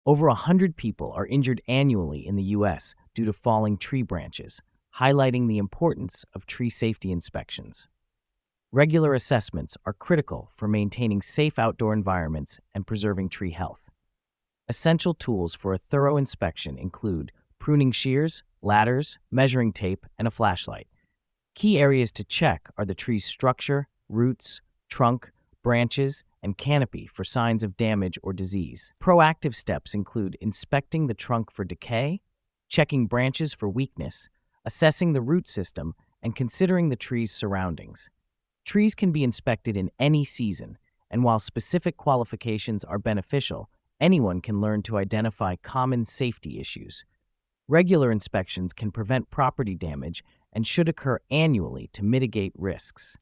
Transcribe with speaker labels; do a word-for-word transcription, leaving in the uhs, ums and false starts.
Speaker 1: Over one hundred people are injured annually in the U S due to falling tree branches, highlighting the importance of tree safety inspections. Regular assessments are critical for maintaining safe outdoor environments and preserving tree health. Essential tools for a thorough inspection include pruning shears, ladders, measuring tape, and a flashlight. Key areas to check are the tree's structure, roots, trunk, branches, and canopy for signs of damage or disease. Proactive steps include inspecting the trunk for decay, checking branches for weakness, assessing the root system, and considering the tree's surroundings. Trees can be inspected in any season, and while specific qualifications are beneficial, anyone can learn to identify common safety issues. Regular inspections can prevent property damage and should occur annually to mitigate risks.